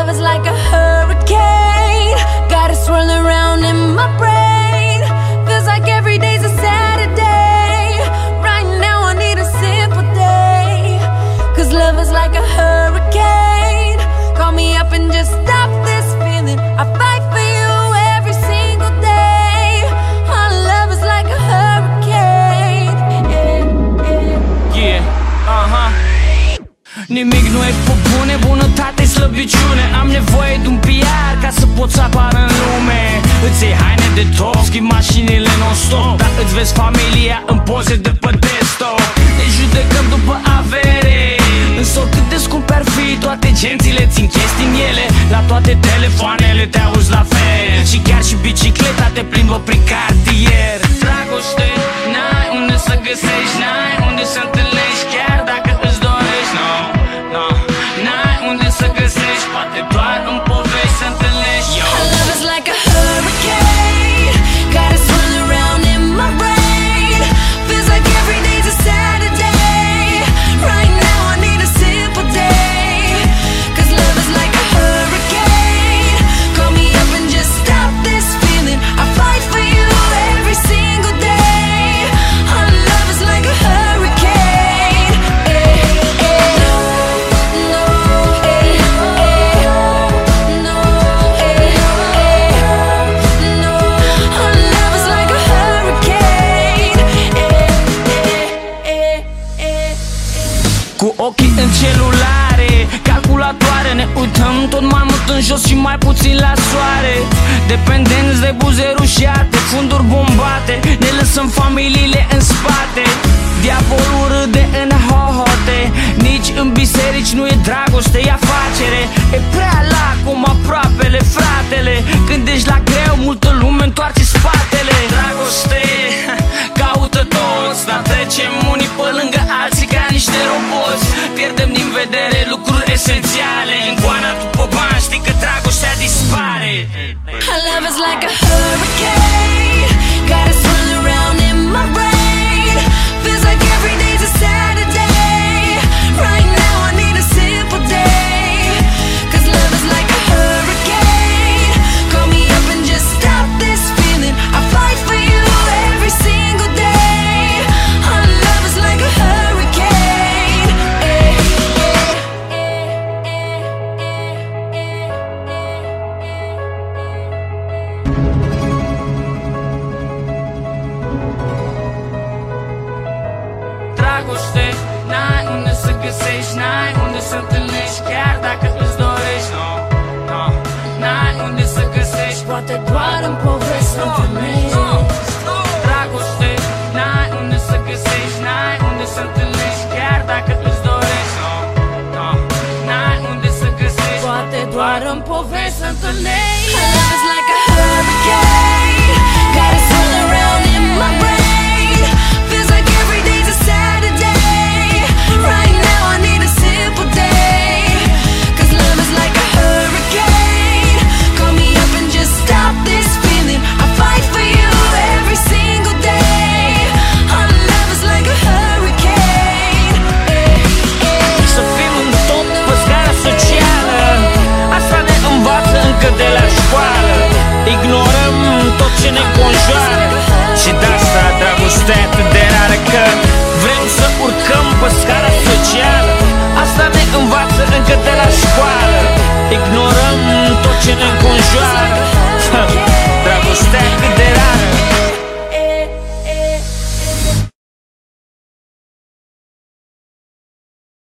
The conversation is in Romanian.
love is like a hurricane, got it swirling around in my brain. Feels like every day's a Saturday. Right now I need a simple day. Cause love is like a hurricane. Call me up and just stop this feeling. I fight for you every single day. Our love is like a hurricane. Yeah, Nimic nu e pe bune, bunătate-i slăbiciune. Am nevoie de un PR ca să pot să apar în lume. Îți iei haine de top, schimbi mașinile non-stop, dar îți vezi familia în poze de pe desktop. Ne judecăm după avere, însă oricât de scump ar fi, toate gențile țin chestii în ele. La toate telefoanele te auzi la fel, și chiar și bicicleta te plimbă prin cartier. Dragoste, n-ai unde să găsești, n-ai unde să întâlnești, chiar dacă îți dorești. No, n-ai unde să găsești, poate doar în povești să întâlnești. Our love is like a hurricane, got it swirling around in my brain. Feels like every day's a Saturday. Right now I need a simple day. Cause love is like a hurricane. Call me up and just stop this feeling. I fight for you every single day. Our love is like a hurricane. Our love is like a hurricane. Cu ochii în celulare, calculatoare, ne uităm tot mai mult în jos și mai puțin la soare. Dependenți de buze rușate, funduri bombate, ne lăsăm familiile în spate. Diavolul râde în hohote, nici în biserici nu e dragoste, e afacere. E prea lacom aproapele, fratele, când ești la greu, multă lume întoarce spatele. Dragoste, caută toți, dar trecem unii pe lângă alții ca niște roboți. Pierdem din vedere lucruri esențiale, în goana după bani știi că dragostea dispare. Our love is like a hurricane, got it swirling around in my brain. Feels like every day's a Saturday. Right now I need a simple day. Cause love is like a hurricane. Call me up and just stop this feeling. I fight for you every single day. Our love is like a hurricane. Dragoste, n-ai unde să găsești, n-ai unde să întâlnești, chiar dacă îți dorești. No, n-ai unde să găsești, poate doar în povești să întâlnești. Dragoste, n-ai unde să găsești, n-ai unde să întâlnești, chiar dacă îți dorești. No, n-ai unde să găsești, poate doar în povești să întâlnești. Our love is like a hurricane, got it swirling around in my brain. Feels like every day's a Saturday. Right now I need a simple day. Cause love is like a hurricane. Call me up and just stop this feeling. I fight for you every single day. Our love is like a hurricane. Să fim în top pe scara socială, asta ne învață încă de la școală. Ignorăm tot ce ne înconjoară, și de asta dragostea e atât de rară, că vrem să urcăm pe scara socială. Asta ne învață încă de la școală. Ignorăm tot ce ne